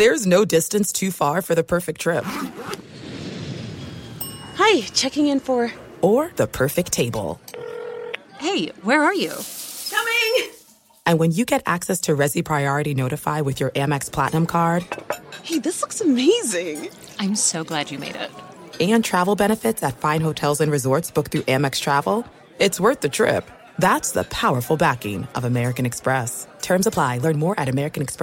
There's no distance too far for the perfect trip. Hi, checking in for... Or the perfect table. Hey, where are you? Coming! And when you get access to Resi Priority Notify with your Amex Platinum card... Hey, this looks amazing. I'm so glad you made it. And travel benefits at fine hotels and resorts booked through Amex Travel, it's worth the trip. That's the powerful backing of American Express. Terms apply. Learn more at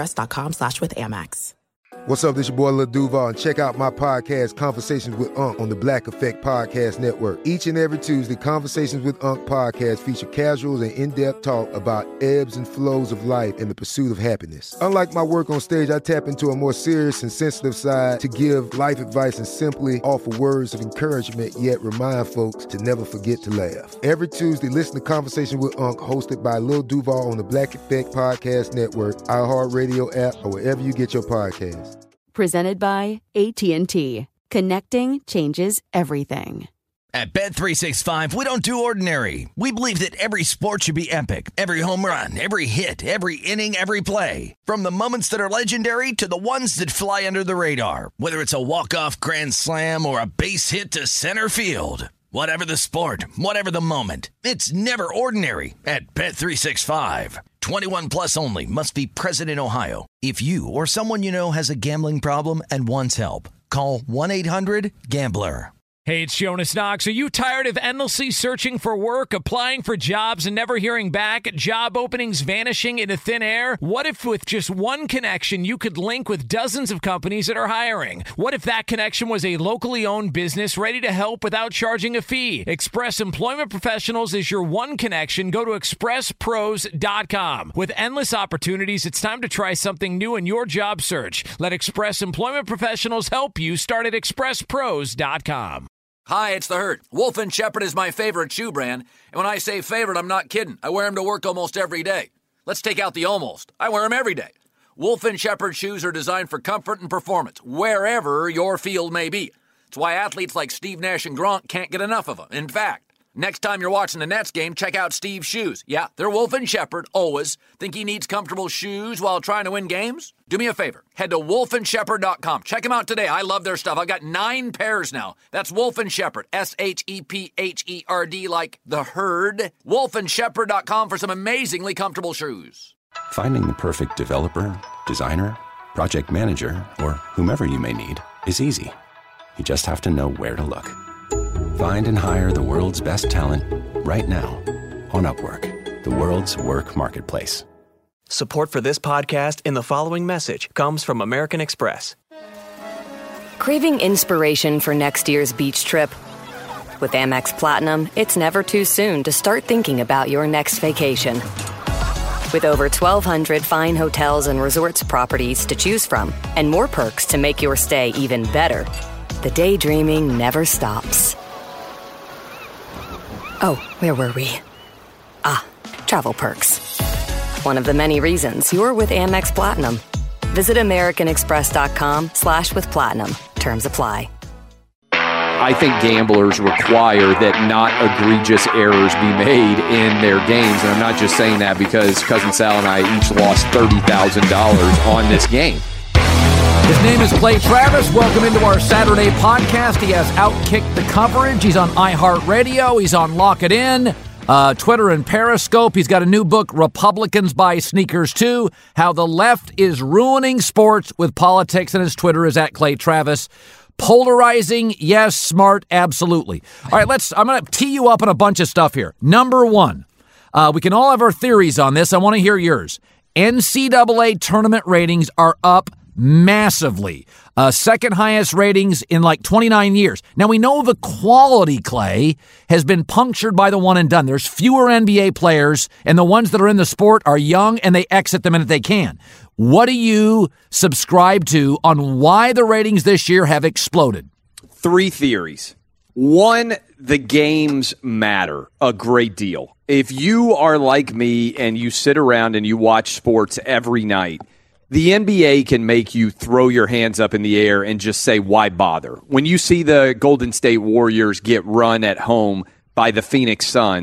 americanexpress.com/withAmex. What's up, this your boy Lil Duval, and check out my podcast, Conversations with Unc, on the Black Effect Podcast Network. Each and every Tuesday, Conversations with Unc podcast feature casuals and in-depth talk about ebbs and flows of life and the pursuit of happiness. Unlike my work on stage, I tap into a more serious and sensitive side to give life advice and simply offer words of encouragement, yet remind folks to never forget to laugh. Every Tuesday, listen to Conversation with Unc, hosted by Lil Duval on the Black Effect Podcast Network, iHeartRadio app, or wherever you get your podcasts. Presented by AT&T. Connecting changes everything. At Bet365, we don't do ordinary. We believe that every sport should be epic. Every home run, every hit, every inning, every play. From the moments that are legendary to the ones that fly under the radar. Whether it's a walk-off grand slam or a base hit to center field. Whatever the sport, whatever the moment, it's never ordinary at Bet365. 21 plus only. Must be present in Ohio. If you or someone you know has a gambling problem and wants help, call 1-800-GAMBLER. Hey, it's Jonas Knox. Are you tired of endlessly searching for work, applying for jobs, and never hearing back? Job openings vanishing into thin air? What if with just one connection, you could link with dozens of companies that are hiring? What if that connection was a locally owned business ready to help without charging a fee? Express Employment Professionals is your one connection. Go to expresspros.com. With endless opportunities, it's time to try something new in your job search. Let Express Employment Professionals help you. Start at expresspros.com. Hi, it's The Herd. Wolf & Shepherd is my favorite shoe brand. And when I say favorite, I'm not kidding. I wear them to work almost every day. Let's take out the almost. I wear them every day. Wolf & Shepherd shoes are designed for comfort and performance, wherever your field may be. It's why athletes like Steve Nash and Gronk can't get enough of them. In fact, next time you're watching the Nets game, check out Steve's shoes. Yeah, they're Wolf & Shepherd, always. Think he needs comfortable shoes while trying to win games? Do me a favor. Head to wolfendshepherd.com. Check them out today. I love their stuff. I've got 9 pairs now. That's Wolf & Shepherd. SHEPHERD, like the herd. wolfendshepherd.com for some amazingly comfortable shoes. Finding the perfect developer, designer, project manager, or whomever you may need is easy. You just have to know where to look. Find and hire the world's best talent right now on Upwork, the world's work marketplace. Support for this podcast and the following message comes from American Express. Craving inspiration for next year's beach trip? With Amex Platinum, it's never too soon to start thinking about your next vacation. With over 1,200 fine hotels and resorts properties to choose from, and more perks to make your stay even better, the daydreaming never stops. Oh, where were we? Travel perks. One of the many reasons you're with Amex Platinum. Visit americanexpress.com/withplatinum. Terms apply. I think gamblers require that not egregious errors be made in their games. And I'm not just saying that because Cousin Sal and I each lost $30,000 on this game. His name is Clay Travis. Welcome into our Saturday podcast. He has outkicked the coverage. He's on iHeartRadio. He's on Lock It In, Twitter and Periscope. He's got a new book, Republicans Buy Sneakers Too, How the Left is Ruining Sports with Politics, and his Twitter is at Clay Travis. Polarizing, yes. Smart, absolutely. All right, I'm going to tee you up on a bunch of stuff here. Number one, we can all have our theories on this. I want to hear yours. NCAA tournament ratings are up massively. Second highest ratings in like 29 years. Now, we know the quality, Clay, has been punctured by the one and done. There's fewer NBA players, and the ones that are in the sport are young, and they exit the minute they can. What do you subscribe to on why the ratings this year have exploded? 3 theories. 1, the games matter a great deal. If you are like me and you sit around and you watch sports every night, the NBA can make you throw your hands up in the air and just say, why bother? When you see the Golden State Warriors get run at home by the Phoenix Suns,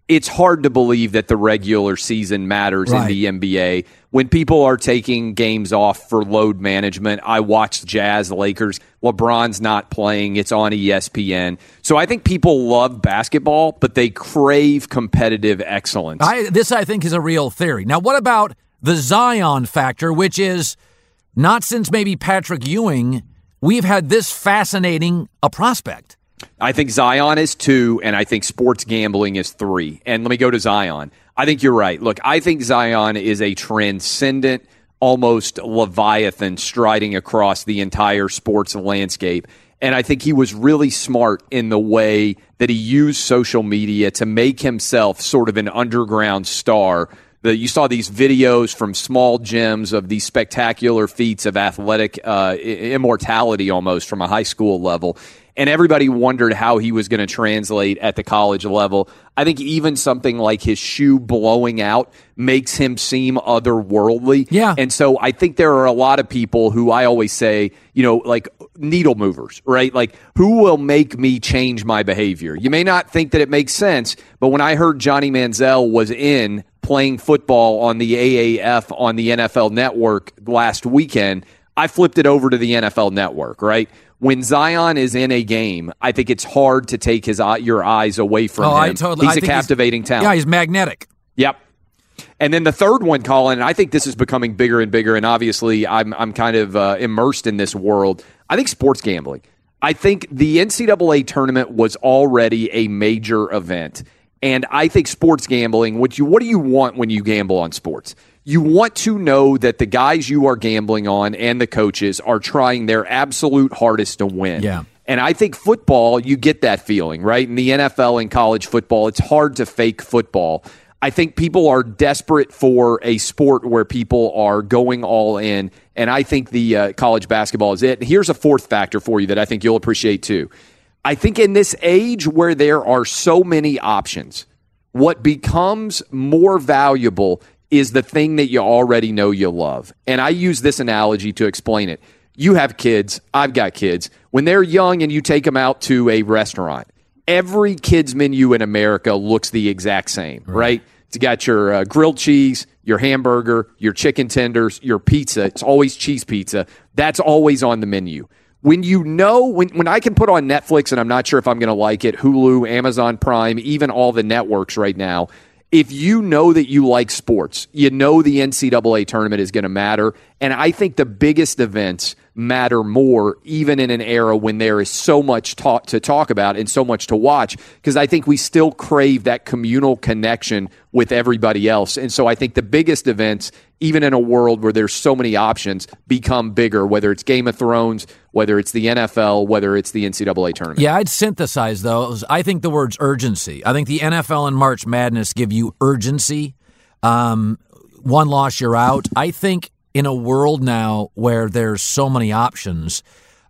it's hard to believe that the regular season matters in the NBA. When people are taking games off for load management, I watched Jazz, Lakers. LeBron's not playing. It's on ESPN. So I think people love basketball, but they crave competitive excellence. This, I think, is a real theory. Now, what about the Zion factor, which is not since maybe Patrick Ewing, we've had this fascinating a prospect. I think Zion is 2, and I think sports gambling is 3. And let me go to Zion. I think you're right. Look, I think Zion is a transcendent, almost Leviathan striding across the entire sports landscape. And I think he was really smart in the way that he used social media to make himself sort of an underground star. You saw these videos from small gyms of these spectacular feats of athletic immortality almost from a high school level. And everybody wondered how he was going to translate at the college level. I think even something like his shoe blowing out makes him seem otherworldly. Yeah. And so I think there are a lot of people who I always say, like needle movers, right? Like, who will make me change my behavior? You may not think that it makes sense, but when I heard Johnny Manziel was in playing football on the AAF on the NFL Network last weekend, I flipped it over to the NFL Network, right? When Zion is in a game, I think it's hard to take your eyes away from him. He's a captivating talent. Yeah, he's magnetic. Yep. And then the third one, Colin, and I think this is becoming bigger and bigger, and obviously I'm kind of immersed in this world. I think sports gambling. I think the NCAA tournament was already a major event, and I think sports gambling, what do you want when you gamble on sports? You want to know that the guys you are gambling on and the coaches are trying their absolute hardest to win. Yeah. And I think football, you get that feeling, right? In the NFL and college football, it's hard to fake football. I think people are desperate for a sport where people are going all in, and I think the college basketball is it. And here's a fourth factor for you that I think you'll appreciate too. I think in this age where there are so many options, what becomes more valuable is the thing that you already know you love. And I use this analogy to explain it. You have kids, I've got kids. When they're young and you take them out to a restaurant, every kid's menu in America looks the exact same, right? It's got your grilled cheese, your hamburger, your chicken tenders, your pizza. It's always cheese pizza. That's always on the menu. When when I can put on Netflix and I'm not sure if I'm going to like it, Hulu, Amazon Prime, even all the networks right now, if you know that you like sports, you know the NCAA tournament is going to matter. And I think the biggest events matter more, even in an era when there is so much to talk about and so much to watch, because I think we still crave that communal connection with everybody else. And so I think the biggest events, even in a world where there's so many options, become bigger, whether it's Game of Thrones, whether it's the NFL, whether it's the NCAA tournament. Yeah, I'd synthesize those. I think the word's urgency. I think the NFL and March Madness give you urgency. One loss, you're out. I think in a world now where there's so many options,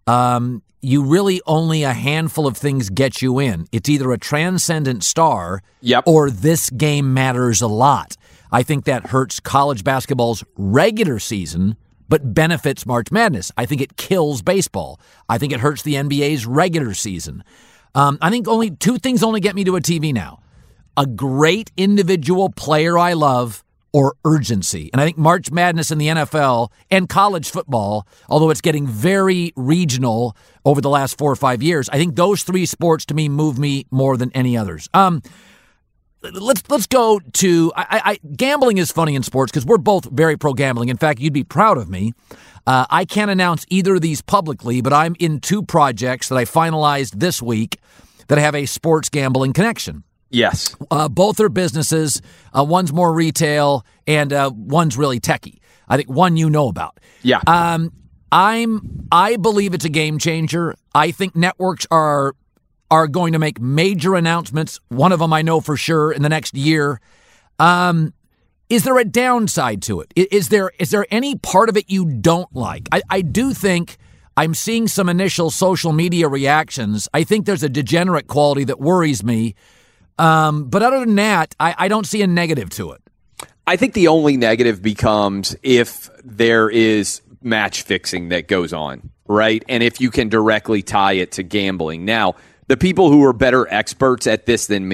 you really only a handful of things get you in. It's either a transcendent star or this game matters a lot. I think that hurts college basketball's regular season, but benefits March Madness. I think it kills baseball. I think it hurts the NBA's regular season. I think only two things only get me to a TV now. A great individual player I love or urgency. And I think March Madness in the NFL and college football, although it's getting very regional over the last 4 or 5 years, I think those three sports to me move me more than any others. Let's go to gambling is funny in sports because we're both very pro gambling. In fact, you'd be proud of me. I can't announce either of these publicly, but I'm in 2 projects that I finalized this week that have a sports gambling connection. Yes. Both are businesses. One's more retail and one's really techie. I think one you know about. Yeah. I believe it's a game changer. I think networks are going to make major announcements. One of them I know for sure in the next year. Is there a downside to it? Is there any part of it you don't like? I do think I'm seeing some initial social media reactions. I think there's a degenerate quality that worries me. But other than that, I don't see a negative to it. I think the only negative becomes if there is match fixing that goes on, right? And if you can directly tie it to gambling. Now, the people who are better experts at this than me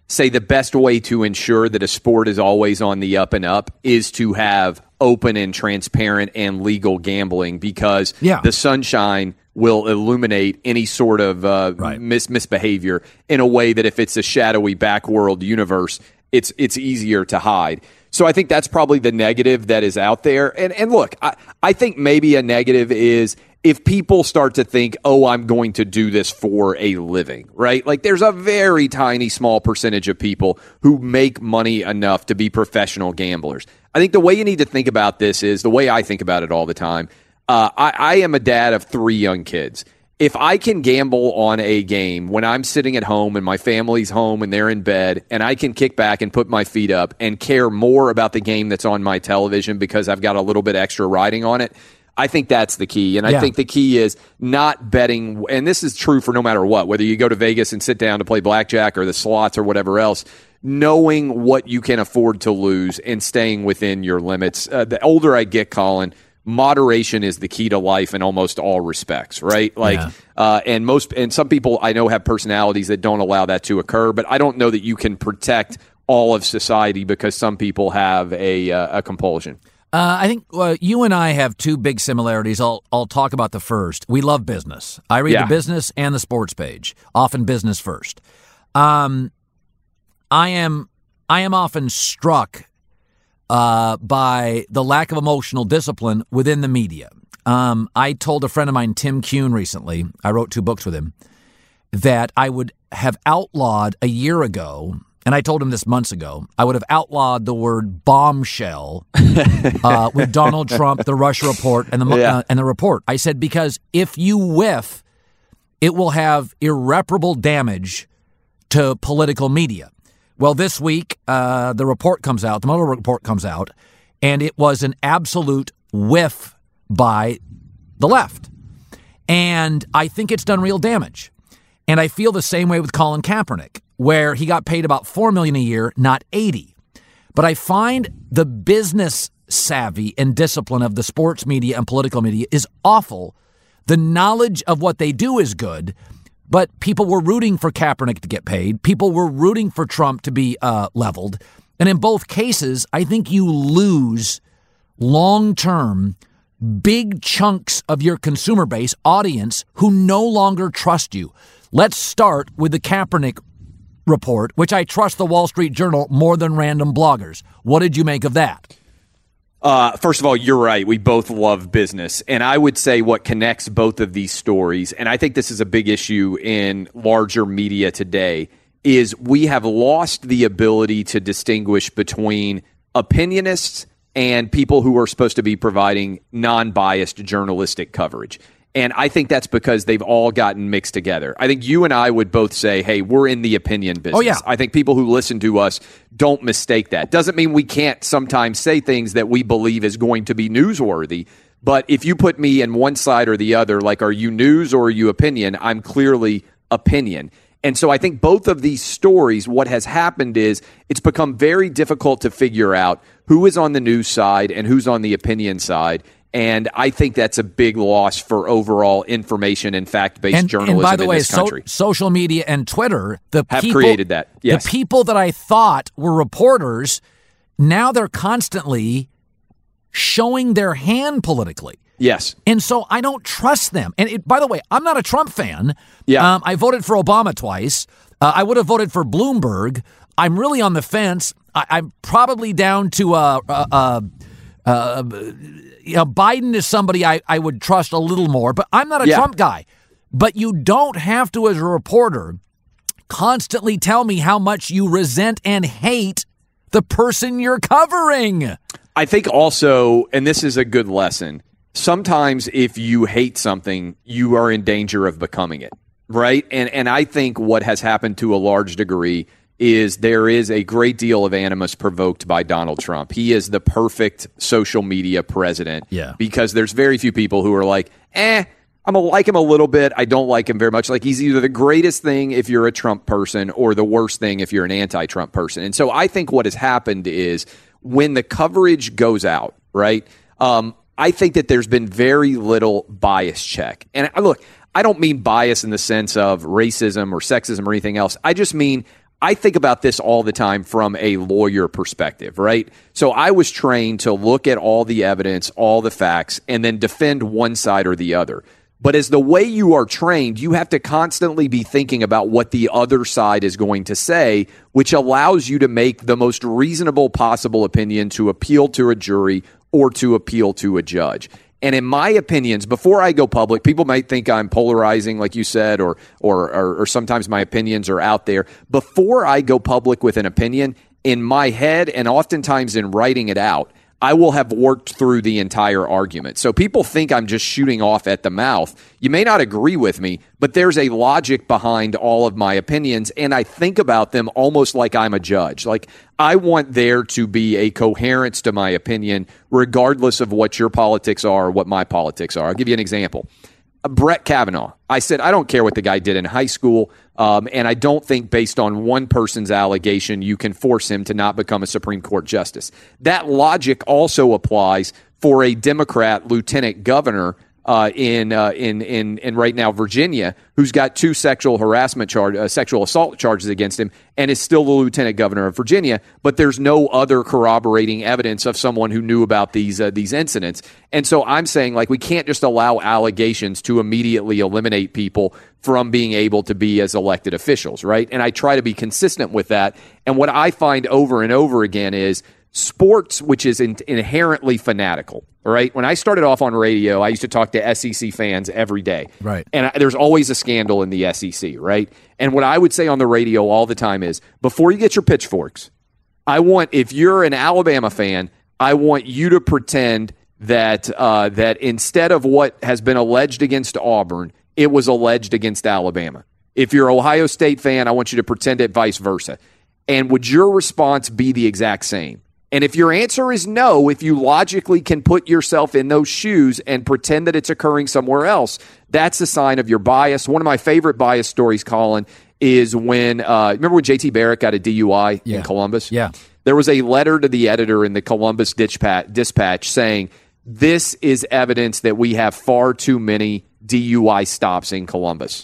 say the best way to ensure that a sport is always on the up and up is to have open and transparent and legal gambling, because the sunshine will illuminate any sort of misbehavior in a way that if it's a shadowy backworld universe, it's easier to hide. So I think that's probably the negative that is out there. And look, I think maybe a negative is if people start to think, oh, I'm going to do this for a living, right? Like there's a very tiny, small percentage of people who make money enough to be professional gamblers. I think the way you need to think about this is the way I think about it all the time. I am a dad of 3 young kids. If I can gamble on a game when I'm sitting at home and my family's home and they're in bed, and I can kick back and put my feet up and care more about the game that's on my television because I've got a little bit extra riding on it, I think that's the key. And I think the key is not betting, and this is true for no matter what, whether you go to Vegas and sit down to play blackjack or the slots or whatever else, knowing what you can afford to lose and staying within your limits. The older I get, Colin, moderation is the key to life in almost all respects, right? And some people I know have personalities that don't allow that to occur, but I don't know that you can protect all of society because some people have a compulsion. I think you and I have 2 big similarities. I'll talk about the first. We love business. I read the business and the sports page, often business first. I am often struck by the lack of emotional discipline within the media. I told a friend of mine, Tim Kuhn, recently, I wrote 2 books with him, that I would have outlawed a year ago, and I told him this months ago, I would have outlawed the word bombshell with Donald Trump, the Russia report, and the report. I said, because if you whiff, it will have irreparable damage to political media. Well, this week, the report comes out, the Mueller report comes out, and it was an absolute whiff by the left. And I think it's done real damage. And I feel the same way with Colin Kaepernick, where he got paid about $4 million a year, not $80. But I find the business savvy and discipline of the sports media and political media is awful. The knowledge of what they do is good, but people were rooting for Kaepernick to get paid. People were rooting for Trump to be leveled. And in both cases, I think you lose long-term big chunks of your consumer base, audience, who no longer trust you. Let's start with the Kaepernick report, which I trust the Wall Street Journal more than random bloggers. What did you make of that? First of all, you're right. We both love business. And I would say what connects both of these stories, and I think this is a big issue in larger media today, is we have lost the ability to distinguish between opinionists and people who are supposed to be providing non-biased journalistic coverage. And I think that's because they've all gotten mixed together. I think you and I would both say, hey, we're in the opinion business. Oh, yeah. I think people who listen to us don't mistake that. Doesn't mean we can't sometimes say things that we believe is going to be newsworthy. But if you put me in one side or the other, like, are you news or are you opinion? I'm clearly opinion. And so I think both of these stories, what has happened is it's become very difficult to figure out who is on the news side and who's on the opinion side. And I think that's a big loss for overall information and fact-based journalism and by the in way, this country. Social media and Twitter have created that. Yes. The people that I thought were reporters, now they're constantly showing their hand politically. Yes. And so I don't trust them. And by the way, I'm not a Trump fan. Yeah. I voted for Obama twice. I would have voted for Bloomberg. I'm really on the fence. I'm probably down to Biden is somebody I would trust a little more, but I'm not a Trump guy. But you don't have to, as a reporter, constantly tell me how much you resent and hate the person you're covering. I think also, and this is a good lesson, sometimes if you hate something, you are in danger of becoming it, right? And I think what has happened to a large degree is there is a great deal of animus provoked by Donald Trump. He is the perfect social media president because there's very few people who are like, I'm going to like him a little bit. I don't like him very much. Like, he's either the greatest thing if you're a Trump person or the worst thing if you're an anti-Trump person. And so I think what has happened is when the coverage goes out, right, I think that there's been very little bias check. And look, I don't mean bias in the sense of racism or sexism or anything else. I just mean I think about this all the time from a lawyer perspective, right? So I was trained to look at all the evidence, all the facts, and then defend one side or the other. But as the way you are trained, you have to constantly be thinking about what the other side is going to say, which allows you to make the most reasonable possible opinion to appeal to a jury or to appeal to a judge. And in my opinions, before I go public, people might think I'm polarizing, like you said, or sometimes my opinions are out there. Before I go public with an opinion, in my head and oftentimes in writing it out, I will have worked through the entire argument. So people think I'm just shooting off at the mouth. You may not agree with me, but there's a logic behind all of my opinions, and I think about them almost like I'm a judge. Like, I want there to be a coherence to my opinion, regardless of what your politics are or what my politics are. I'll give you an example. Brett Kavanaugh. I said, I don't care what the guy did in high school, and I don't think based on one person's allegation you can force him to not become a Supreme Court justice. That logic also applies for a Democrat lieutenant governor in right now Virginia, who's got 2 sexual assault charges against him, and is still the lieutenant governor of Virginia. But there's no other corroborating evidence of someone who knew about these incidents. And so I'm saying, like, we can't just allow allegations to immediately eliminate people from being able to be as elected officials, right? And I try to be consistent with that. And what I find over and over again is sports, which is inherently fanatical, right? When I started off on radio, I used to talk to SEC fans every day. Right. And there's always a scandal in the SEC, right? And what I would say on the radio all the time is, before you get your pitchforks, if you're an Alabama fan, I want you to pretend that that instead of what has been alleged against Auburn, it was alleged against Alabama. If you're an Ohio State fan, I want you to pretend it vice versa. And would your response be the exact same? And if your answer is no, if you logically can put yourself in those shoes and pretend that it's occurring somewhere else, that's a sign of your bias. One of my favorite bias stories, Colin, is when, remember when J.T. Barrett got a DUI in Columbus? Yeah. There was a letter to the editor in the Columbus Dispatch saying, this is evidence that we have far too many DUI stops in Columbus.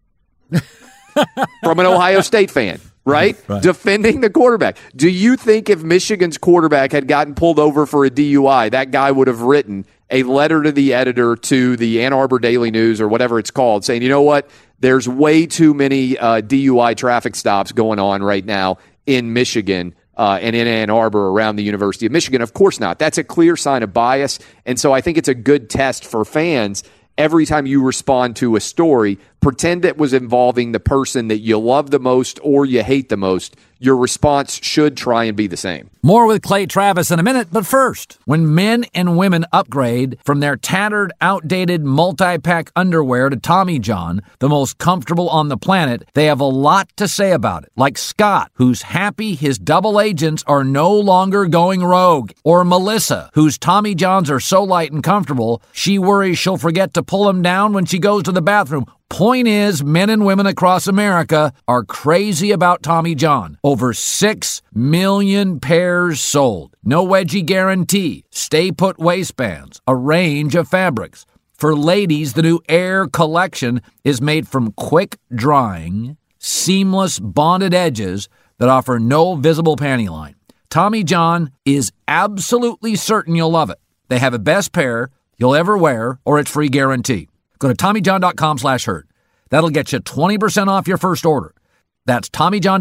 From an Ohio State fan. Right? Defending the quarterback. Do you think if Michigan's quarterback had gotten pulled over for a DUI, that guy would have written a letter to the editor to the Ann Arbor Daily News or whatever it's called saying, you know what, there's way too many DUI traffic stops going on right now in Michigan and in Ann Arbor around the University of Michigan? Of course not. That's a clear sign of bias. And so I think it's a good test for fans. Every time you respond to a story, pretend it was involving the person that you love the most or you hate the most. Your response should try and be the same. More with Clay Travis in a minute, but first, when men and women upgrade from their tattered, outdated multi-pack underwear to Tommy John, the most comfortable on the planet, they have a lot to say about it. Like Scott, who's happy his double agents are no longer going rogue. Or Melissa, whose Tommy Johns are so light and comfortable, she worries she'll forget to pull them down when she goes to the bathroom. Point is, men and women across America are crazy about Tommy John. Over 6 million pairs sold. No wedgie guarantee. Stay-put waistbands. A range of fabrics. For ladies, the new Air collection is made from quick-drying, seamless bonded edges that offer no visible panty line. Tommy John is absolutely certain you'll love it. They have a best pair you'll ever wear, or its free guarantee. Go to TommyJohn.com/herd. That'll get you 20% off your first order. That's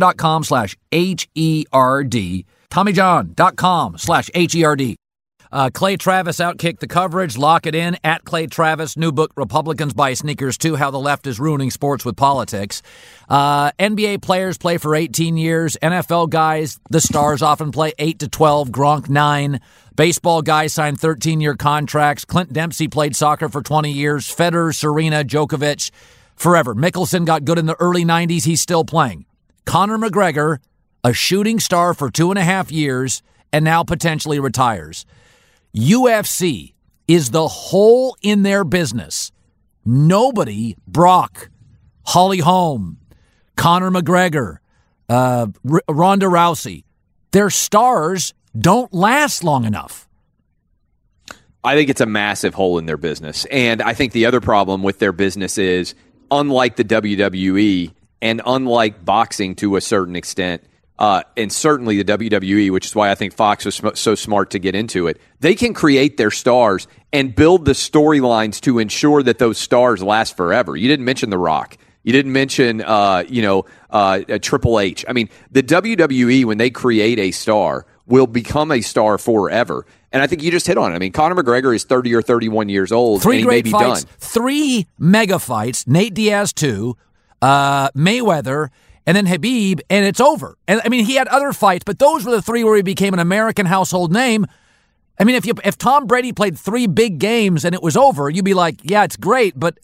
TommyJohn.com/HERD. TommyJohn.com/HERD. Clay Travis outkicked the coverage. Lock it in at Clay Travis. New book, Republicans Buy Sneakers Too, How the Left is Ruining Sports with Politics. NBA players play for 18 years. NFL guys, the stars often play 8 to 12. Gronk 9. Baseball guys signed 13-year contracts. Clint Dempsey played soccer for 20 years. Federer, Serena, Djokovic, forever. Mickelson got good in the early 90s. He's still playing. Conor McGregor, a shooting star for 2.5 years, and now potentially retires. UFC is the hole in their business. Nobody, Brock, Holly Holm, Conor McGregor, Ronda Rousey, their stars don't last long enough. I think it's a massive hole in their business. And I think the other problem with their business is, unlike the WWE, And unlike boxing to a certain extent, and certainly the WWE, which is why I think Fox was so smart to get into it, they can create their stars and build the storylines to ensure that those stars last forever. You didn't mention The Rock. You didn't mention, Triple H. I mean, the WWE, when they create a star, will become a star forever. And I think you just hit on it. I mean, Conor McGregor is 30 or 31 years old. Three and he great may be fights. done. 3 mega fights. Nate Diaz 2, Mayweather, and then Habib, and it's over. And I mean, he had other fights, but those were the 3 where he became an American household name. I mean, if Tom Brady played 3 big games and it was over, you'd be like, yeah, it's great, but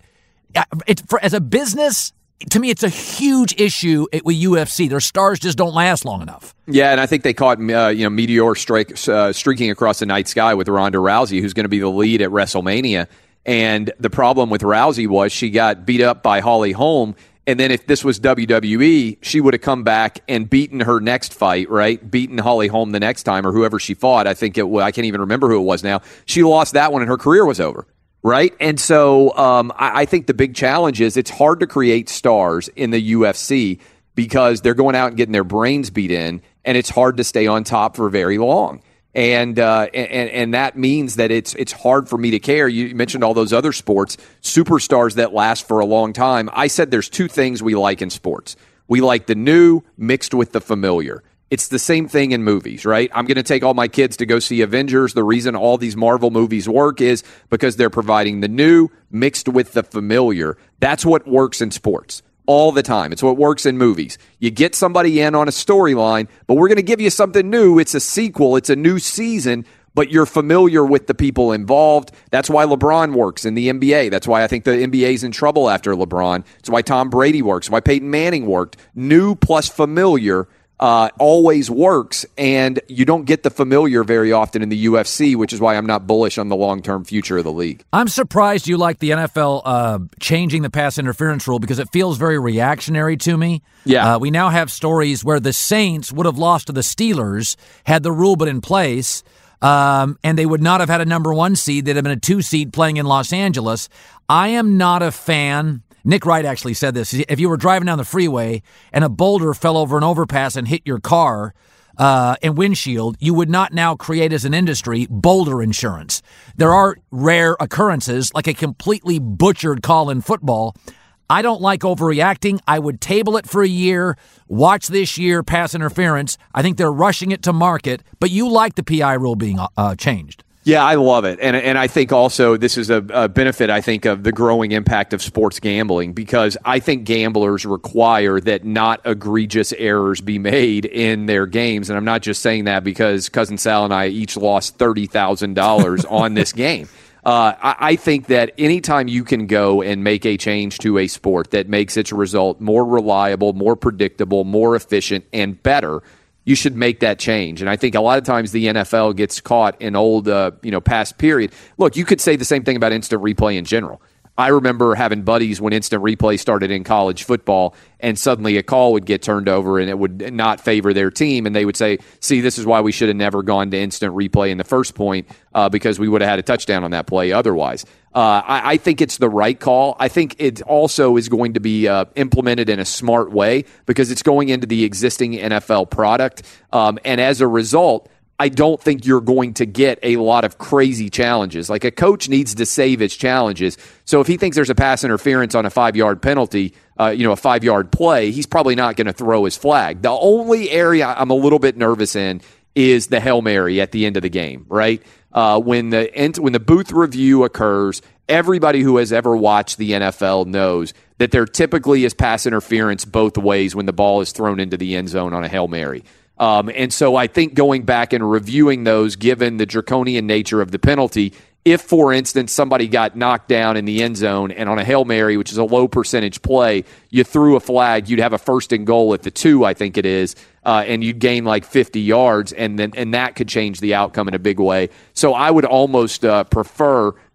as a business, to me, it's a huge issue with UFC. Their stars just don't last long enough. Yeah, and I think they caught meteor streaking across the night sky with Ronda Rousey, who's going to be the lead at WrestleMania. And the problem with Rousey was she got beat up by Holly Holm. And then if this was WWE, she would have come back and beaten her next fight, right? Beaten Holly Holm the next time, or whoever she fought. I can't even remember who it was now. She lost that one and her career was over, right? And so I think the big challenge is it's hard to create stars in the UFC because they're going out and getting their brains beat in, and it's hard to stay on top for very long. And that means that it's hard for me to care. You mentioned all those other sports, superstars that last for a long time. I said there's 2 things we like in sports. We like the new mixed with the familiar. It's the same thing in movies, right? I'm going to take all my kids to go see Avengers. The reason all these Marvel movies work is because they're providing the new mixed with the familiar. That's what works in sports. All the time. It's what works in movies. You get somebody in on a storyline, but we're going to give you something new. It's a sequel. It's a new season, but you're familiar with the people involved. That's why LeBron works in the NBA. That's why I think the NBA's in trouble after LeBron. It's why Tom Brady works. Why Peyton Manning worked. New plus familiar always works, and you don't get the familiar very often in the UFC, which is why I'm not bullish on the long-term future of the league. I'm surprised you like the NFL changing the pass interference rule because it feels very reactionary to me. Yeah. We now have stories where the Saints would have lost to the Steelers had the rule been in place, and they would not have had a number 1 seed. They'd have been a 2 seed playing in Los Angeles. I am not a fan. Nick Wright actually said this. If you were driving down the freeway and a boulder fell over an overpass and hit your car and windshield, you would not now create as an industry boulder insurance. There are rare occurrences, like a completely butchered call in football. I don't like overreacting. I would table it for a year, watch this year pass interference. I think they're rushing it to market, but you like the PI rule being changed. Yeah, I love it. And I think also this is a benefit, I think, of the growing impact of sports gambling, because I think gamblers require that not egregious errors be made in their games. And I'm not just saying that because Cousin Sal and I each lost $30,000 on this game. I think that anytime you can go and make a change to a sport that makes its result more reliable, more predictable, more efficient, and better, you should make that change. And I think a lot of times the NFL gets caught in old, past period. Look, you could say the same thing about instant replay in general. I remember having buddies when instant replay started in college football, and suddenly a call would get turned over and it would not favor their team. And they would say, see, this is why we should have never gone to instant replay in the first point, because we would have had a touchdown on that play otherwise. I think it's the right call. I think it also is going to be implemented in a smart way because it's going into the existing NFL product. And as a result, I don't think you're going to get a lot of crazy challenges. Like, a coach needs to save his challenges. So if he thinks there's a pass interference on a 5-yard penalty, a 5-yard play, he's probably not going to throw his flag. The only area I'm a little bit nervous in is the Hail Mary at the end of the game, right? When the booth review occurs, everybody who has ever watched the NFL knows that there typically is pass interference both ways when the ball is thrown into the end zone on a Hail Mary. And so I think going back and reviewing those, given the draconian nature of the penalty, if, for instance, somebody got knocked down in the end zone and on a Hail Mary, which is a low percentage play, you threw a flag, you'd have a 1st and goal at the 2, I think it is, and you'd gain like 50 yards, and that could change the outcome in a big way. So I would almost prefer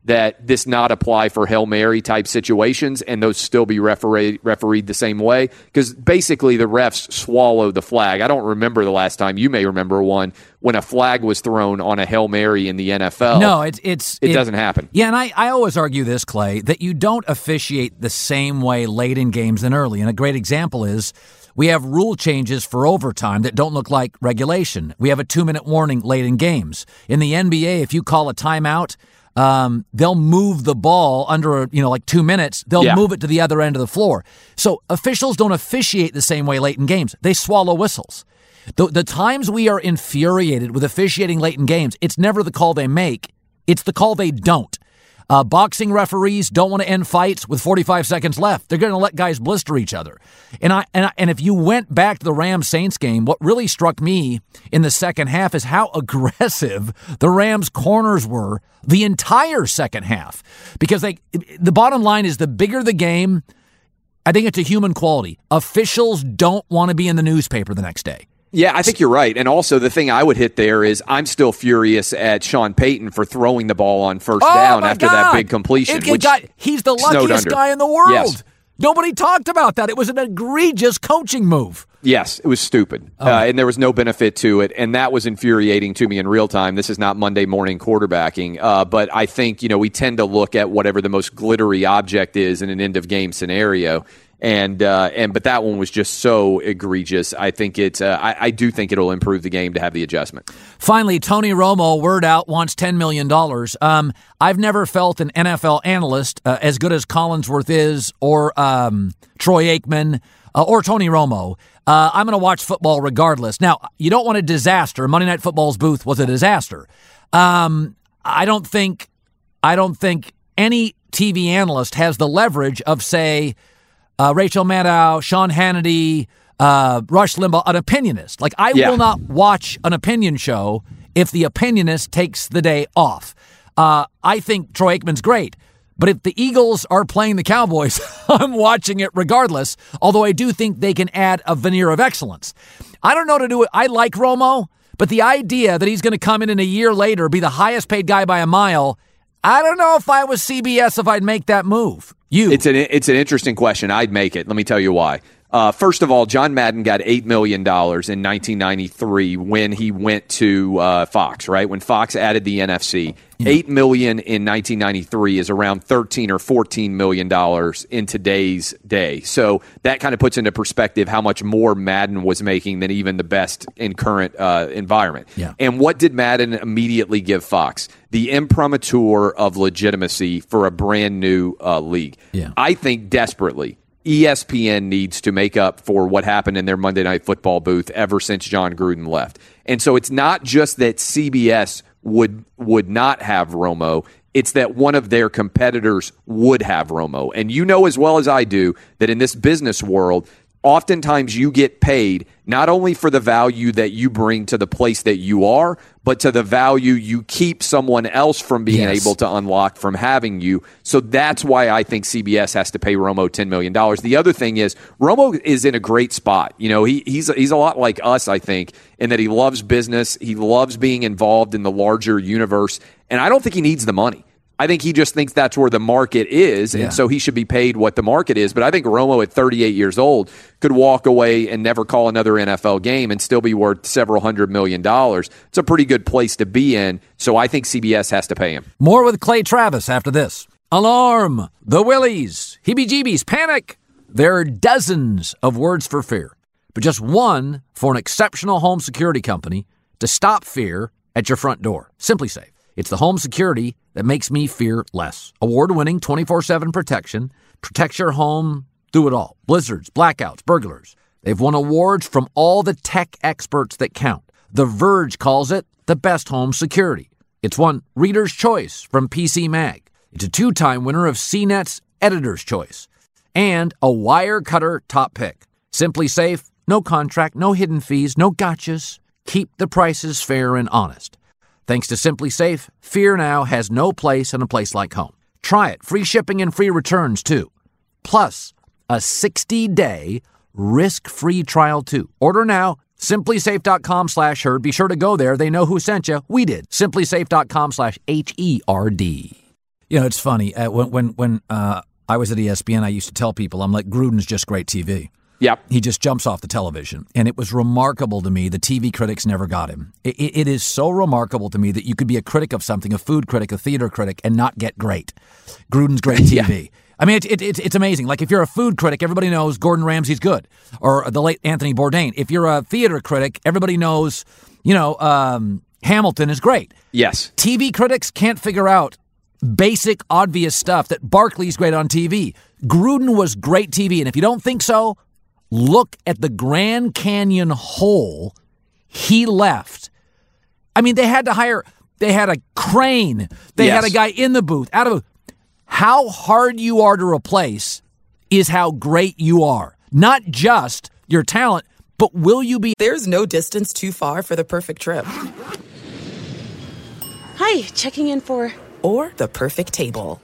that this not apply for Hail Mary type situations and those still be refereed the same way? Because basically the refs swallow the flag. I don't remember the last time, you may remember one, when a flag was thrown on a Hail Mary in the NFL. No, it doesn't happen. Yeah, and I always argue this, Clay, that you don't officiate the same way late in games than early. And a great example is we have rule changes for overtime that don't look like regulation. We have a 2-minute warning late in games. In the NBA, if you call a timeout, they'll move the ball under, like 2 minutes. They'll move it to the other end of the floor. So officials don't officiate the same way late in games. They swallow whistles. The times we are infuriated with officiating late in games, it's never the call they make. It's the call they don't. Boxing referees don't want to end fights with 45 seconds left. They're going to let guys blister each other. And if you went back to the Rams-Saints game, what really struck me in the second half is how aggressive the Rams corners were the entire second half. Because the bottom line is the bigger the game, I think it's a human quality. Officials don't want to be in the newspaper the next day. Yeah, I think you're right. And also the thing I would hit there is I'm still furious at Sean Payton for throwing the ball on first down after that big completion. He's the luckiest guy in the world. Yes. Nobody talked about that. It was an egregious coaching move. Yes, it was stupid. And there was no benefit to it. And that was infuriating to me in real time. This is not Monday morning quarterbacking. But I think, we tend to look at whatever the most glittery object is in an end-of-game scenario. But that one was just so egregious. I think I do think it'll improve the game to have the adjustment. Finally, Tony Romo, word out, wants $10 million. I've never felt an NFL analyst as good as Collinsworth is, or Troy Aikman, or Tony Romo. I'm going to watch football regardless. Now, you don't want a disaster. Monday Night Football's booth was a disaster. I don't think any TV analyst has the leverage of, say, Rachel Maddow, Sean Hannity, Rush Limbaugh, an opinionist. I will not watch an opinion show if the opinionist takes the day off. I think Troy Aikman's great, but if the Eagles are playing the Cowboys, I'm watching it regardless, although I do think they can add a veneer of excellence. I don't know how to do it. I like Romo, but the idea that he's going to come in a year later, be the highest paid guy by a mile, I don't know if I was CBS if I'd make that move. It's an interesting question. I'd make it. Let me tell you why. First of all, John Madden got $8 million in 1993 when he went to Fox, right? When Fox added the NFC. $8 million in 1993 is around $13 or $14 million in today's day. So that kind of puts into perspective how much more Madden was making than even the best in current environment. Yeah. And what did Madden immediately give Fox? The imprimatur of legitimacy for a brand new league. Yeah. I think desperately ESPN needs to make up for what happened in their Monday Night Football booth ever since John Gruden left. And so it's not just that CBS would not have Romo, it's that one of their competitors would have Romo. And you know as well as I do that in this business world, oftentimes you get paid not only for the value that you bring to the place that you are, but to the value you keep someone else from being able to unlock from having you. So that's why I think CBS has to pay Romo $10 million. The other thing is Romo is in a great spot. He's a lot like us, I think, in that he loves business. He loves being involved in the larger universe. And I don't think he needs the money. I think he just thinks that's where the market is, and so he should be paid what the market is. But I think Romo at 38 years old could walk away and never call another NFL game and still be worth several $100 million. It's a pretty good place to be in, so I think CBS has to pay him. More with Clay Travis after this. Alarm! The willies! Heebie-jeebies! Panic! There are dozens of words for fear, but just one for an exceptional home security company to stop fear at your front door. SimpliSafe. It's the home security that makes me fear less. Award-winning 24/7 protection protects your home through it all. Blizzards, blackouts, burglars. They've won awards from all the tech experts that count. The Verge calls it the best home security. It's won Reader's Choice from PC Mag. It's a 2-time winner of CNET's Editor's Choice. And a Wirecutter top pick. SimpliSafe, no contract, no hidden fees, no gotchas. Keep the prices fair and honest. Thanks to SimpliSafe, fear now has no place in a place like home. Try it. Free shipping and free returns, too. Plus, a 60-day risk-free trial, too. Order now. SimpliSafe.com/herd. Be sure to go there. They know who sent you. We did. SimpliSafe.com/HERD. You know, it's funny. When I was at ESPN, I used to tell people, I'm like, Gruden's just great TV. Yep. He just jumps off the television. And it was remarkable to me. The TV critics never got him. It is so remarkable to me that you could be a critic of something, a food critic, a theater critic, and not get great. Gruden's great TV. Yeah. I mean, it's amazing. Like, if you're a food critic, everybody knows Gordon Ramsay's good. Or the late Anthony Bourdain. If you're a theater critic, everybody knows, Hamilton is great. Yes. TV critics can't figure out basic, obvious stuff that Barkley's great on TV. Gruden was great TV. And if you don't think so, look at the Grand Canyon hole he left. I mean, they had a crane. They had a guy in the booth, out of a. How hard you are to replace is how great you are. Not just your talent, but will you be. There's no distance too far for the perfect trip. Hi, checking in for. Or the perfect table.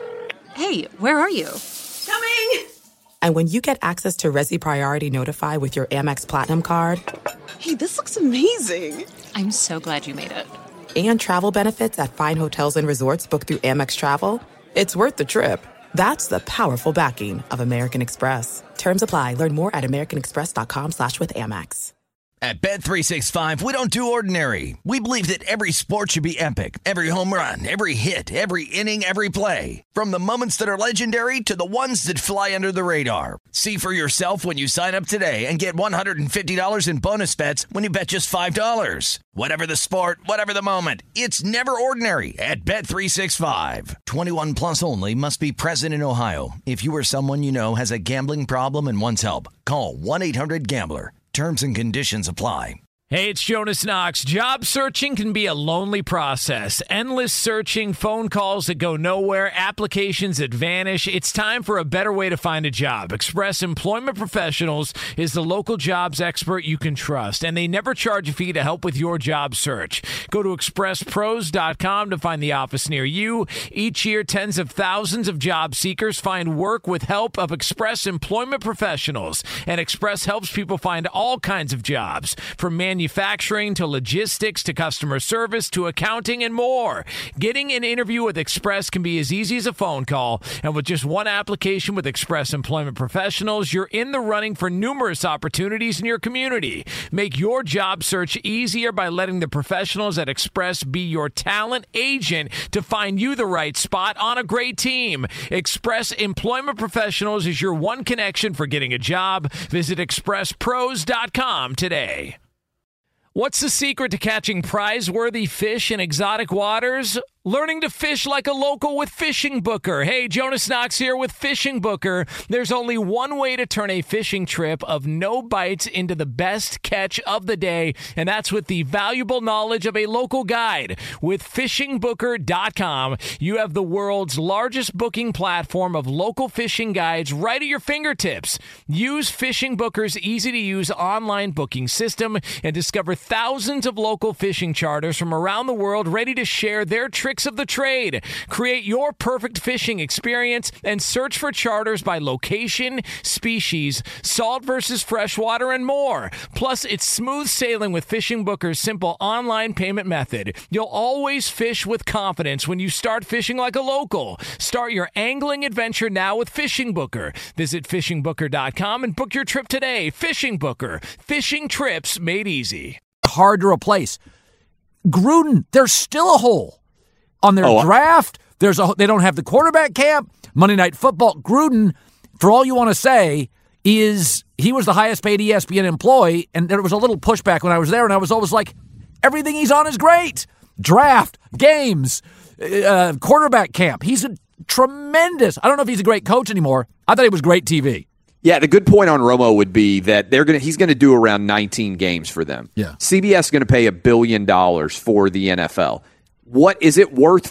Hey, where are you? Coming! And when you get access to Resi Priority Notify with your Amex Platinum card. Hey, this looks amazing. I'm so glad you made it. And travel benefits at fine hotels and resorts booked through Amex Travel. It's worth the trip. That's the powerful backing of American Express. Terms apply. Learn more at americanexpress.com/withAmex. At Bet365, we don't do ordinary. We believe that every sport should be epic. Every home run, every hit, every inning, every play. From the moments that are legendary to the ones that fly under the radar. See for yourself when you sign up today and get $150 in bonus bets when you bet just $5. Whatever the sport, whatever the moment, it's never ordinary at Bet365. 21 plus only. Must be present in Ohio. If you or someone you know has a gambling problem and wants help, call 1-800-GAMBLER. Terms and conditions apply. Hey, it's Jonas Knox. Job searching can be a lonely process. Endless searching, phone calls that go nowhere, applications that vanish. It's time for a better way to find a job. Express Employment Professionals is the local jobs expert you can trust, and they never charge a fee to help with your job search. Go to expresspros.com to find the office near you. Each year, tens of thousands of job seekers find work with help of Express Employment Professionals, and Express helps people find all kinds of jobs, from manufacturing to logistics to customer service to accounting and more. Getting an interview with Express can be as easy as a phone call, and with just one application with Express Employment Professionals, you're in the running for numerous opportunities in your community. Make your job search easier by letting the professionals at Express be your talent agent to find you the right spot on a great team. Express Employment Professionals is your one connection for getting a job. Visit expresspros.com today. What's the secret to catching prize-worthy fish in exotic waters? Learning to fish like a local with Fishing Booker. Hey, Jonas Knox here with Fishing Booker. There's only one way to turn a fishing trip of no bites into the best catch of the day, and that's with the valuable knowledge of a local guide. With FishingBooker.com, you have the world's largest booking platform of local fishing guides right at your fingertips. Use Fishing Booker's easy-to-use online booking system and discover thousands of local fishing charters from around the world ready to share their tricks of the trade. Create your perfect fishing experience and search for charters by location, species, salt versus freshwater, and more. Plus, it's smooth sailing with Fishing Booker's simple online payment method. You'll always fish with confidence when you start fishing like a local. Start your angling adventure now with Fishing Booker. Visit FishingBooker.com and book your trip today. Fishing Booker. Fishing trips made easy. Hard to replace. Gruden, there's still a hole. On their draft, they don't have the quarterback camp. Monday Night Football. Gruden, for all you want to say, is he was the highest paid ESPN employee, and there was a little pushback when I was there, and I was always like, everything he's on is great. Draft, games, quarterback camp. He's a tremendous. I don't know if he's a great coach anymore. I thought he was great TV. Yeah, the good point on Romo would be that he's going to do around 19 games for them. Yeah. CBS is going to pay $1 billion for the NFL. What is it worth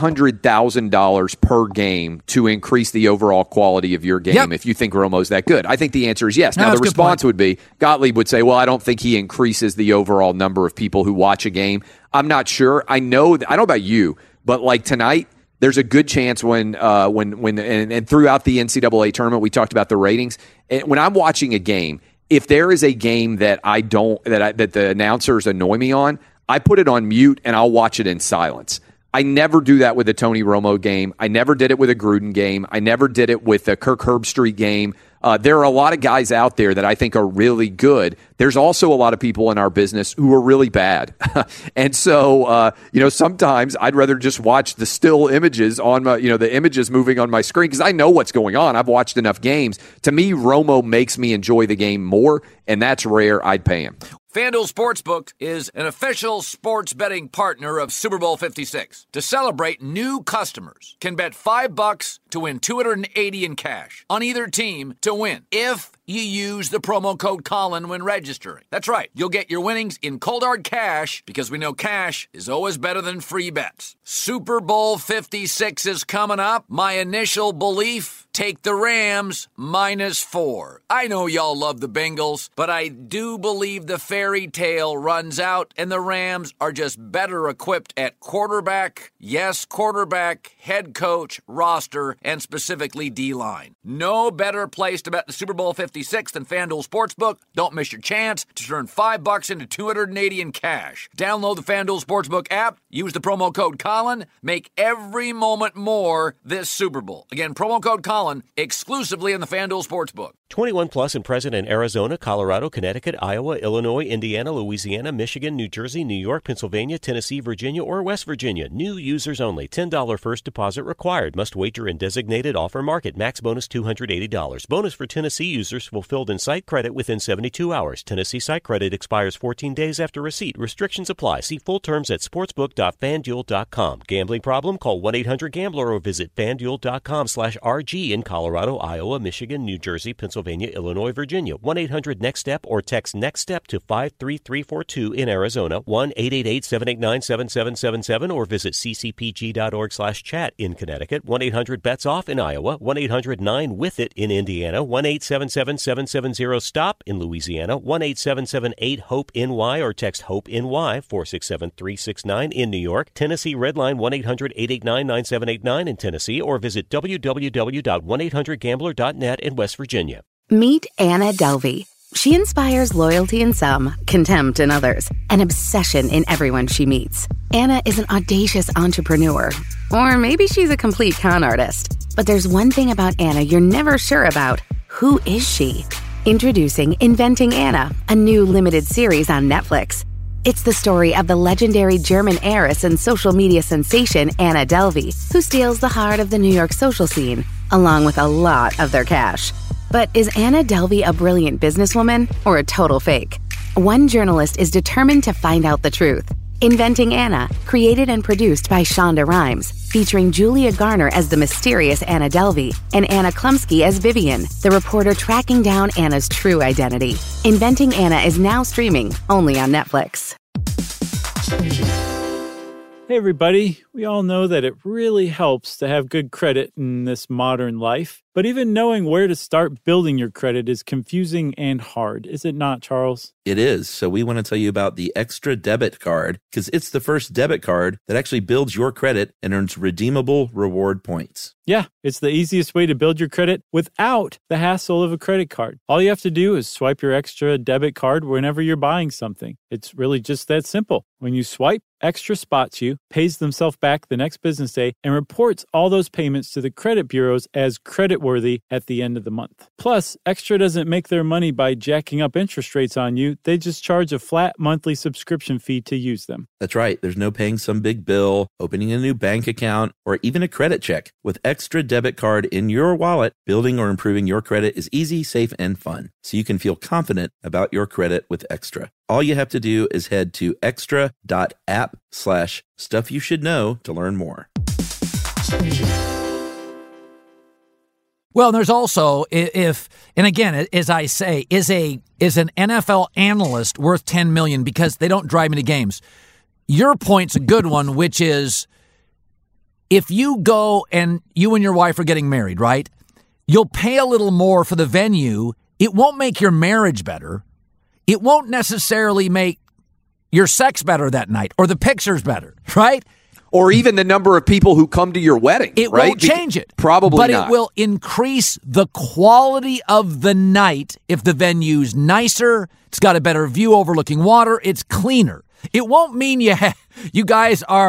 $500,000 per game to increase the overall quality of your game if you think Romo's that good? I think the answer is yes. Now, the response would be, Gottlieb would say, well, I don't think he increases the overall number of people who watch a game. I'm not sure. I know about you, but like tonight, there's a good chance when throughout the NCAA tournament, we talked about the ratings. When I'm watching a game, if there is a game that that the announcers annoy me on, I put it on mute and I'll watch it in silence. I never do that with a Tony Romo game. I never did it with a Gruden game. I never did it with a Kirk Herbstreit game. There are a lot of guys out there that I think are really good. There's also a lot of people in our business who are really bad. And so, sometimes I'd rather just watch the still images on my, the images moving on my screen because I know what's going on. I've watched enough games. To me, Romo makes me enjoy the game more, and that's rare. I'd pay him. FanDuel Sportsbook is an official sports betting partner of Super Bowl 56. To celebrate, new customers can bet $5 to win $280 in cash on either team to win if you use the promo code Colin when registering. That's right. You'll get your winnings in cold hard cash because we know cash is always better than free bets. Super Bowl 56 is coming up. My initial belief, take the Rams -4. I know y'all love the Bengals, but I do believe the fairy tale runs out and the Rams are just better equipped at quarterback, head coach, roster, and specifically D-line. No better place to bet the Super Bowl 56 than FanDuel Sportsbook. Don't miss your chance to turn $5 into $280 in cash. Download the FanDuel Sportsbook app, use the promo code Colin, make every moment more this Super Bowl. Again, promo code Colin, exclusively in the FanDuel Sportsbook. 21 plus and present in Arizona, Colorado, Connecticut, Iowa, Illinois, Indiana, Louisiana, Michigan, New Jersey, New York, Pennsylvania, Tennessee, Virginia, or West Virginia. New users only. $10 first deposit required. Must wager in designated offer market. Max bonus $280. Bonus for Tennessee users fulfilled in site credit within 72 hours. Tennessee site credit expires 14 days after receipt. Restrictions apply. See full terms at sportsbook.fanduel.com. Gambling problem? Call 1-800-GAMBLER or visit fanduel.com/RG in Colorado, Iowa, Michigan, New Jersey, Pennsylvania, Illinois, Virginia. 1-800-NEXT-STEP or text NEXT-STEP to 53342 in Arizona. 1-888-789-7777 or visit ccpg.org/chat in Connecticut. 1-800-BETS-OFF in Iowa. 1-800-9-WITH-IT in Indiana. 1-877-770-STOP in Louisiana. 1-877-8-HOPE-NY or text HOPE-NY 467-369 in New York. Tennessee Redline 1-800-889-9789 in Tennessee or visit www.1800gambler.net in West Virginia. Meet Anna Delvey. She inspires loyalty in some, contempt in others, an obsession in everyone she meets. Anna is an audacious entrepreneur, or maybe she's a complete con artist. But there's one thing about Anna you're never sure about. Who is she? Introducing Inventing Anna, a new limited series on Netflix. It's the story of the legendary German heiress and social media sensation Anna Delvey, who steals the heart of the New York social scene, along with a lot of their cash. But is Anna Delvey a brilliant businesswoman or a total fake? One journalist is determined to find out the truth. Inventing Anna, created and produced by Shonda Rhimes, featuring Julia Garner as the mysterious Anna Delvey and Anna Klumsky as Vivian, the reporter tracking down Anna's true identity. Inventing Anna is now streaming only on Netflix. Hey everybody, we all know that it really helps to have good credit in this modern life, but even knowing where to start building your credit is confusing and hard, is it not, Charles? It is. So we want to tell you about the Extra Debit Card because it's the first debit card that actually builds your credit and earns redeemable reward points. Yeah, it's the easiest way to build your credit without the hassle of a credit card. All you have to do is swipe your Extra debit card whenever you're buying something. It's really just that simple. When you swipe, Extra spots you, pays themselves back the next business day, and reports all those payments to the credit bureaus as creditworthy at the end of the month. Plus, Extra doesn't make their money by jacking up interest rates on you. They just charge a flat monthly subscription fee to use them. That's right. There's no paying some big bill, opening a new bank account, or even a credit check. With Extra Debit Card in your wallet, building or improving your credit is easy, safe, and fun. So you can feel confident about your credit with Extra. All you have to do is head to extra.app/stuffyoushouldknow to learn more. Well, there's also, and again, as I say, is an NFL analyst worth $10 million because they don't drive me to games? Your point's a good one, which is if you go and you and your wife are getting married, right? You'll pay a little more for the venue. It won't make your marriage better. It won't necessarily make your sex better that night or the pictures better, right? Or even the number of people who come to your wedding. It right? won't change it. Probably but not. It will increase the quality of the night if the venue's nicer, it's got a better view overlooking water, it's cleaner. It won't mean you guys are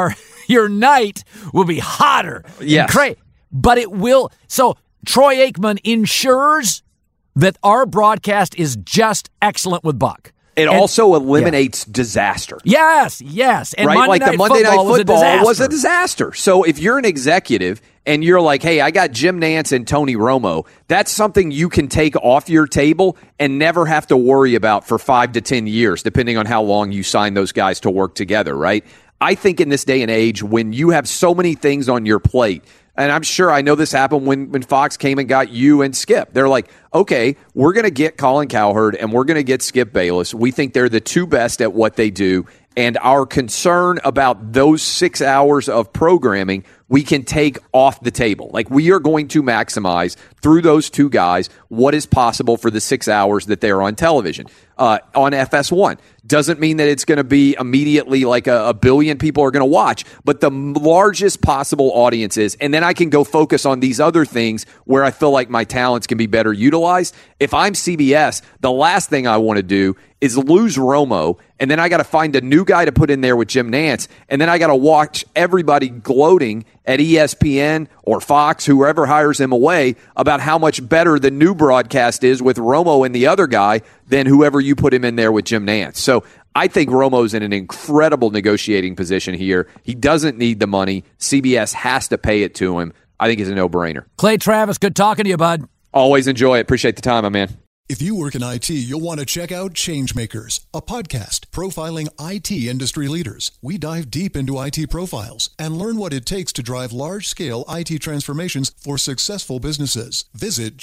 your night will be hotter. Yes. But it will. So Troy Aikman ensures that our broadcast is just excellent with Buck. It also eliminates disaster. Yes. And right? Monday The Monday Night Football was a disaster. So if you're an executive and you're like, hey, I got Jim Nantz and Tony Romo, that's something you can take off your table and never have to worry about for 5 to 10 years, depending on how long you sign those guys to work together, right? I think in this day and age, when you have so many things on your plate, and I'm sure I know this happened when Fox came and got you and Skip. They're like, okay, we're going to get Colin Cowherd and we're going to get Skip Bayless. We think they're the two best at what they do. And our concern about those 6 hours of programming, we can take off the table. Like, we are going to maximize through those two guys what is possible for the 6 hours that they're on television. On FS1. Doesn't mean that it's going to be immediately like a billion people are going to watch, but the largest possible audience is. And then I can go focus on these other things where I feel like my talents can be better utilized. If I'm CBS, the last thing I want to do is lose Romo, and then I got to find a new guy to put in there with Jim Nantz, and then I got to watch everybody gloating at ESPN or Fox, whoever hires him away, about how much better the new broadcast is with Romo and the other guy than whoever you put him in there with Jim Nantz. So I think Romo's in an incredible negotiating position here. He doesn't need the money. CBS has to pay it to him. I think it's a no-brainer. Clay Travis, good talking to you, bud. Always enjoy it. Appreciate the time, my man. If you work in IT, you'll want to check out Changemakers, a podcast profiling IT industry leaders. We dive deep into IT profiles and learn what it takes to drive large-scale IT transformations for successful businesses. Visit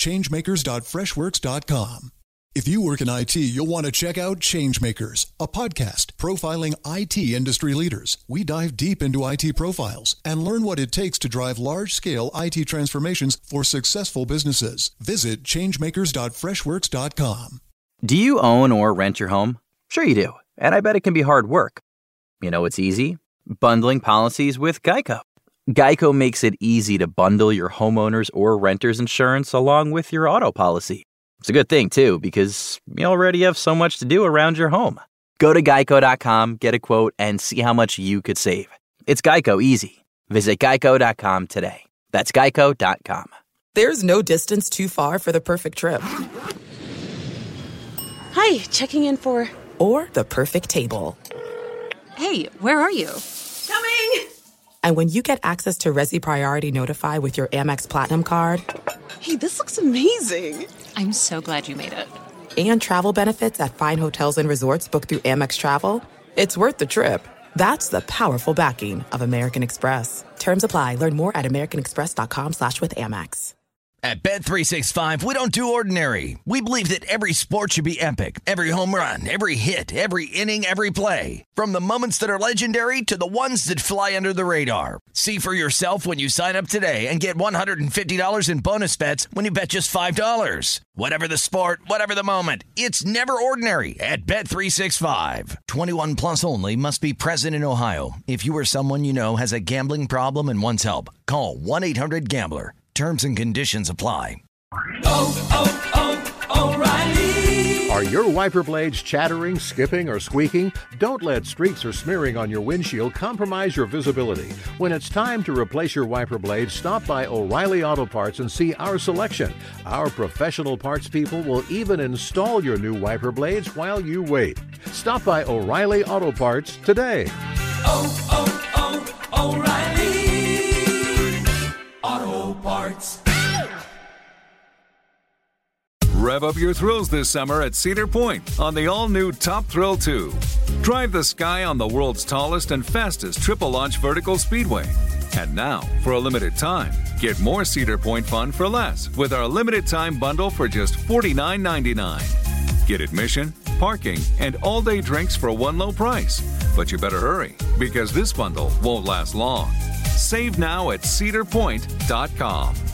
changemakers.freshworks.com. If you work in IT, you'll want to check out Changemakers, a podcast profiling IT industry leaders. We dive deep into IT profiles and learn what it takes to drive large-scale IT transformations for successful businesses. Visit changemakers.freshworks.com. Do you own or rent your home? Sure you do, and I bet it can be hard work. You know it's easy? Bundling policies with Geico. Geico makes it easy to bundle your homeowner's or renter's insurance along with your auto policy. It's a good thing, too, because you already have so much to do around your home. Go to geico.com, get a quote, and see how much you could save. It's Geico easy. Visit geico.com today. That's geico.com. There's no distance too far for the perfect trip. Hi, checking in for... Or the perfect table. Hey, where are you? Coming! And when you get access to Resi Priority Notify with your Amex Platinum card... Hey, this looks amazing. I'm so glad you made it. And travel benefits at fine hotels and resorts booked through Amex Travel. It's worth the trip. That's the powerful backing of American Express. Terms apply. Learn more at americanexpress.com/withAmex. At Bet365, we don't do ordinary. We believe that every sport should be epic. Every home run, every hit, every inning, every play. From the moments that are legendary to the ones that fly under the radar. See for yourself when you sign up today and get $150 in bonus bets when you bet just $5. Whatever the sport, whatever the moment, it's never ordinary at Bet365. 21 plus only. Must be present in Ohio. If you or someone you know has a gambling problem and wants help, call 1-800-GAMBLER. Terms and conditions apply. O'Reilly. Are your wiper blades chattering, skipping, or squeaking? Don't let streaks or smearing on your windshield compromise your visibility. When it's time to replace your wiper blades, stop by O'Reilly Auto Parts and see our selection. Our professional parts people will even install your new wiper blades while you wait. Stop by O'Reilly Auto Parts today. O'Reilly Auto Parts. Rev up your thrills this summer at Cedar Point on the all-new Top Thrill 2. Drive the sky on the world's tallest and fastest triple-launch vertical speedway. And now, for a limited time, get more Cedar Point fun for less with our limited-time bundle for just $49.99. Get admission, parking, and all-day drinks for one low price. But you better hurry, because this bundle won't last long. Save now at cedarpoint.com.